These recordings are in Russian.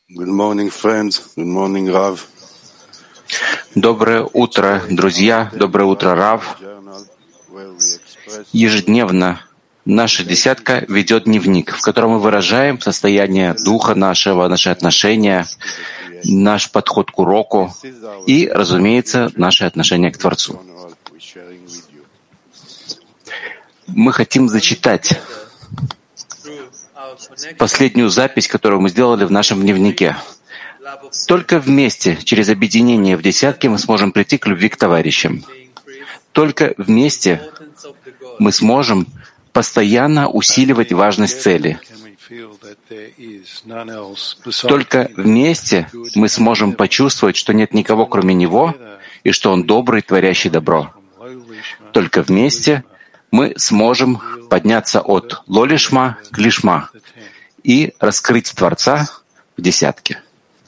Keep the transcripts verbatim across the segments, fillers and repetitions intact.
Good morning, friends. Good morning, Rav. Доброе утро, друзья. Доброе утро, Рав. Ежедневно наша десятка ведет дневник, в котором мы выражаем состояние духа нашего, наши отношения, наш подход к уроку и, разумеется, наше отношение к Творцу. Мы хотим зачитать последнюю запись, которую мы сделали в нашем дневнике. Только вместе, через объединение в десятке, мы сможем прийти к любви к товарищам. Только вместе мы сможем постоянно усиливать важность цели. Только вместе мы сможем почувствовать, что нет никого, кроме Него, и что Он добрый, творящий добро. Только вместе мы сможем подняться от лолишма к лишма и раскрыть Творца в десятке.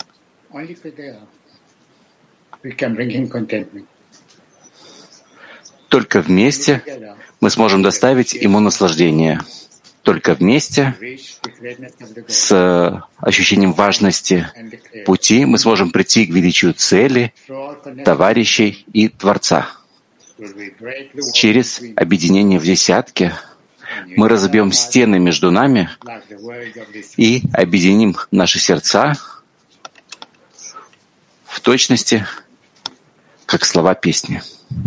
Только вместе мы сможем доставить Ему наслаждение. Только вместе с ощущением важности пути мы сможем прийти к величию цели, товарищей и Творца. Через объединение в десятке мы разобьем стены между нами и объединим наши сердца в точности, как слова песни.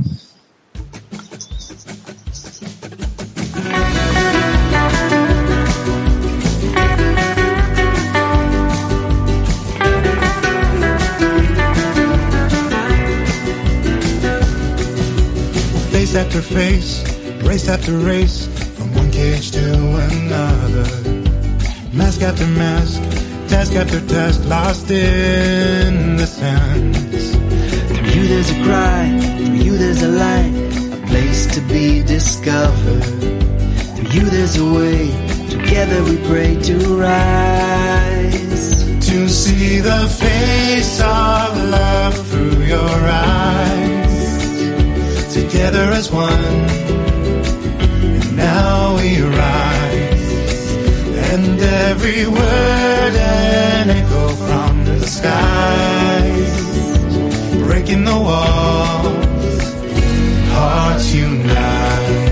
Face after face, race after race, from one cage to another. Mask after mask, task after task, lost in the sands. Through you there's a cry, through you there's a light, a place to be discovered. Through you there's a way, together we pray to rise. To see the face of love through your eyes. Together as one, and now we rise, and every word an echo from the skies, breaking the walls, hearts unite.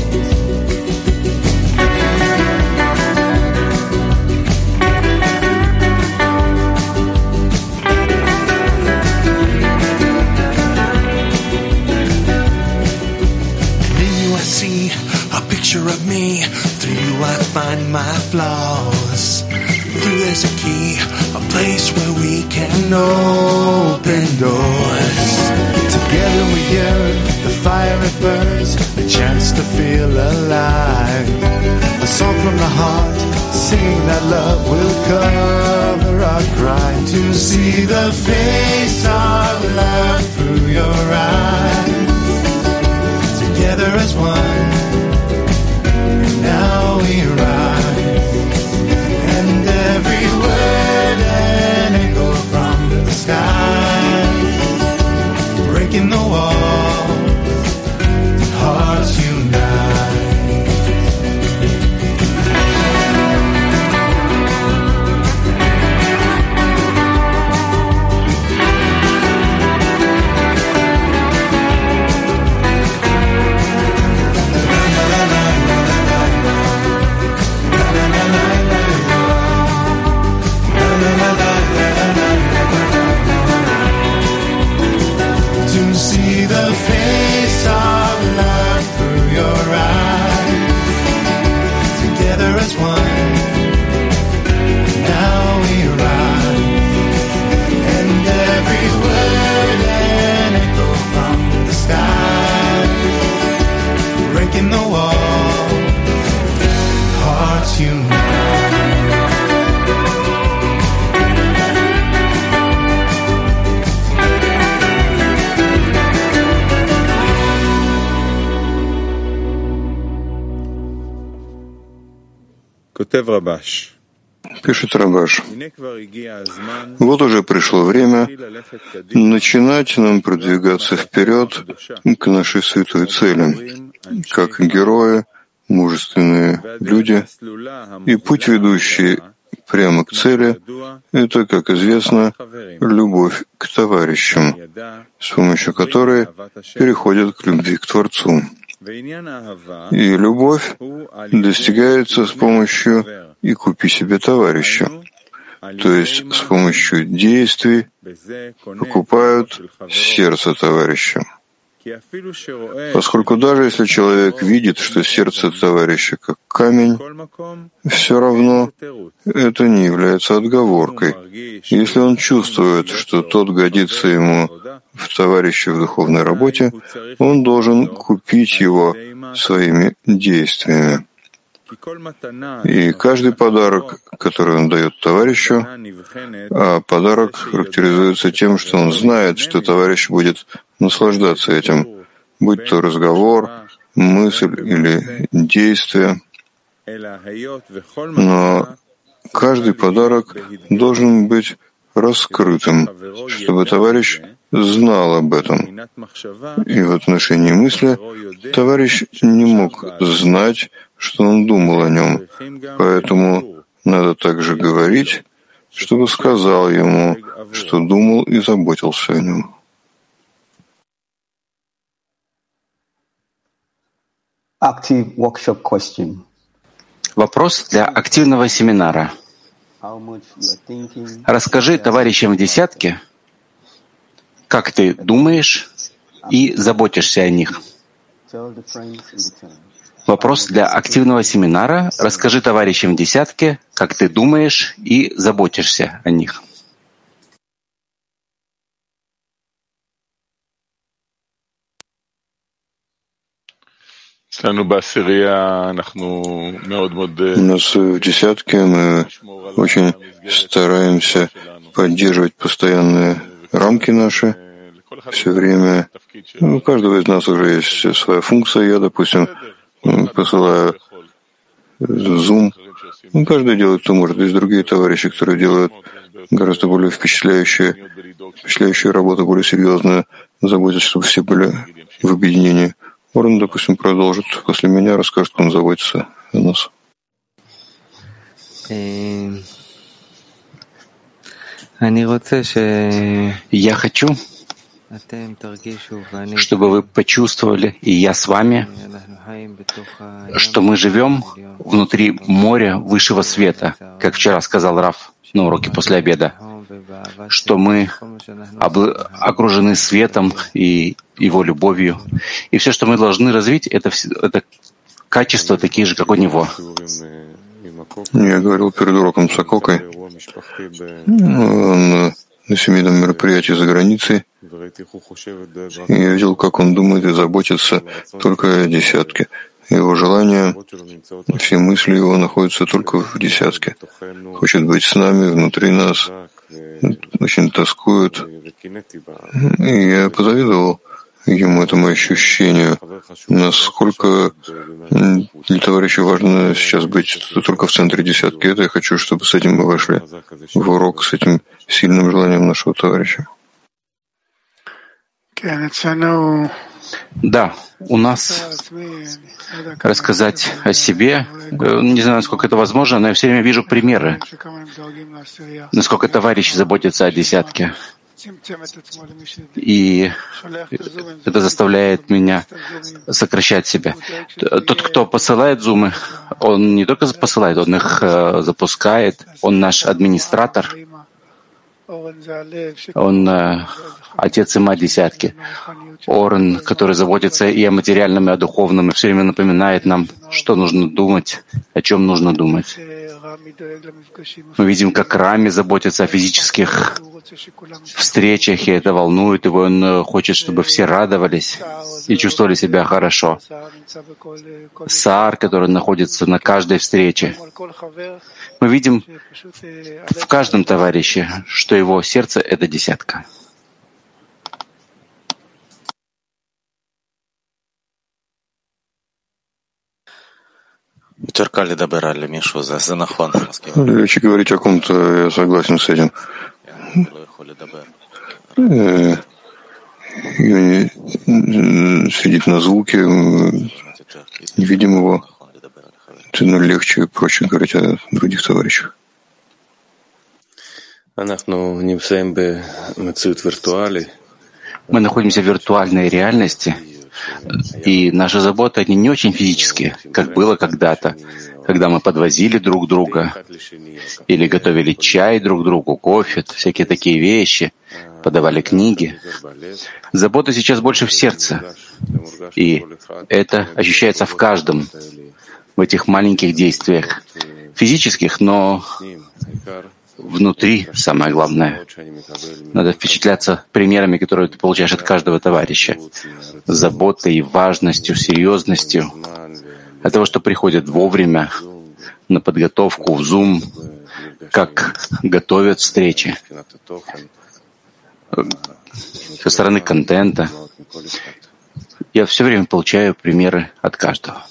Of me, through you I find my flaws. Through there's a key, a place where we can open doors. Together we yearn, the fire it burns, a chance to feel alive. A song from the heart, singing that love will cover our cry. To see the face of love through your eyes. Together as one. Now we rise, and every word an echo from the sky, breaking the wall, hearts unite. Пишет Рабаш. Вот уже пришло время начинать нам продвигаться вперед к нашей святой цели, как герои, мужественные люди и путь, ведущий прямо к цели — это, как известно, любовь к товарищам, с помощью которой переходит к любви к Творцу. И любовь достигается с помощью «и купи себе товарища», то есть с помощью действий покупают сердце товарища. Поскольку даже если человек видит, что сердце товарища как камень, все равно это не является отговоркой. Если он чувствует, что тот годится ему в товарище в духовной работе, он должен купить его своими действиями. И каждый подарок, который он дает товарищу, а подарок характеризуется тем, что он знает, что товарищ будет наслаждаться этим, будь то разговор, мысль или действие. Но каждый подарок должен быть раскрытым, чтобы товарищ знал об этом. И в отношении мысли товарищ не мог знать, что он думал о нем. Поэтому надо также говорить, чтобы сказал ему, что думал и заботился о нем. Active workshop question. Вопрос для активного семинара. Расскажи товарищам в десятке, как ты думаешь и заботишься о них. Вопрос для активного семинара. Расскажи товарищам в десятке, как ты думаешь и заботишься о них. У нас в десятке мы очень стараемся поддерживать постоянные рамки наши. Все время у каждого из нас уже есть своя функция. Я, допустим, посылаю Zoom. Каждый делает, кто может. Есть другие товарищи, которые делают гораздо более впечатляющие, впечатляющую работу, более серьезную, заботятся, чтобы все были в объединении. Орен, допустим, продолжит после меня, расскажет, как он заботится о нас. Я хочу, чтобы вы почувствовали, и я с вами, что мы живем внутри моря высшего света, как вчера сказал Рав на уроке после обеда, что мы окружены светом и его любовью. И все, что мы должны развить, это, это качества такие же, как у него. Я говорил перед уроком с Акокой. Он на семейном мероприятии за границей. И я видел, как он думает и заботится только о десятке. Его желания, все мысли его находятся только в десятке. Хочет быть с нами, внутри нас, очень тоскует. И я позавидовал ему этому ощущению, насколько для товарища важно сейчас быть только в центре десятки. Это я хочу, чтобы с этим мы вошли в урок, с этим сильным желанием нашего товарища. Да, у нас рассказать о себе, не знаю, насколько это возможно, но я все время вижу примеры, насколько товарищи заботятся о десятке. И это заставляет меня сокращать себя. Тот, кто посылает зумы, он не только посылает, он их запускает, он наш администратор, он отец и мать десятки. Орен, который заботится и о материальном, и о духовном, и все время напоминает нам, что нужно думать, о чем нужно думать. Мы видим, как Рами заботится о физических встречах, и это волнует его. Он хочет, чтобы все радовались и чувствовали себя хорошо. Саар, который находится на каждой встрече. Мы видим в каждом товарище, что его сердце — это десятка. Легче говорить о ком-то, я согласен с этим. Юни сидит на звуке, не видим его. Это легче и проще говорить о других товарищах. Мы находимся в виртуальной реальности, и наши заботы, они не очень физические, как было когда-то, когда мы подвозили друг друга или готовили чай друг другу, кофе, всякие такие вещи, подавали книги. Забота сейчас больше в сердце, и это ощущается в каждом, в этих маленьких действиях, физических, но внутри самое главное. Надо впечатляться примерами, которые ты получаешь от каждого товарища. Заботой, важностью, серьезностью. От того, что приходят вовремя на подготовку в Zoom, как готовят встречи. Со стороны контента. Я все время получаю примеры от каждого.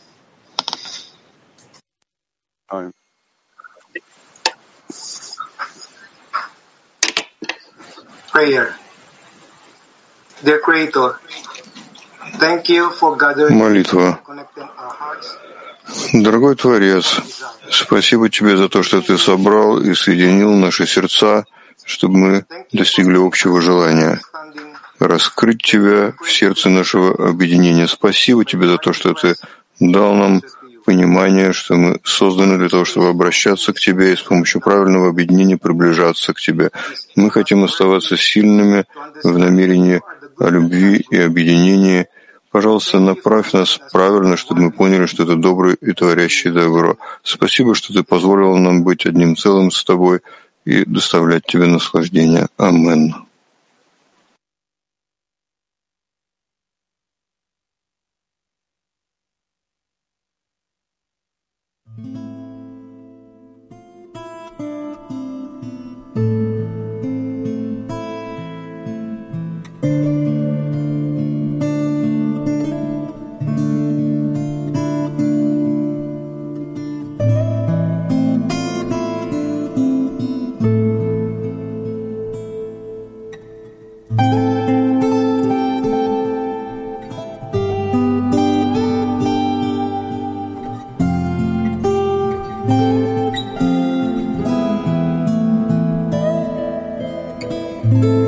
Prayer. Dear Creator, thank you for gathering Молитва. and connecting our hearts. Дорогой Творец, спасибо Тебе за то, что Ты собрал и соединил наши сердца, чтобы мы достигли общего желания раскрыть Тебя в сердце нашего объединения. Спасибо Тебе за то, что Ты дал нам понимание, что мы созданы для того, чтобы обращаться к Тебе и с помощью правильного объединения приближаться к Тебе. Мы хотим оставаться сильными в намерении о любви и объединении. Пожалуйста, направь нас правильно, чтобы мы поняли, что Ты добрый и творящий добро. Спасибо, что Ты позволил нам быть одним целым с Тобой и доставлять Тебе наслаждение. Амин. you.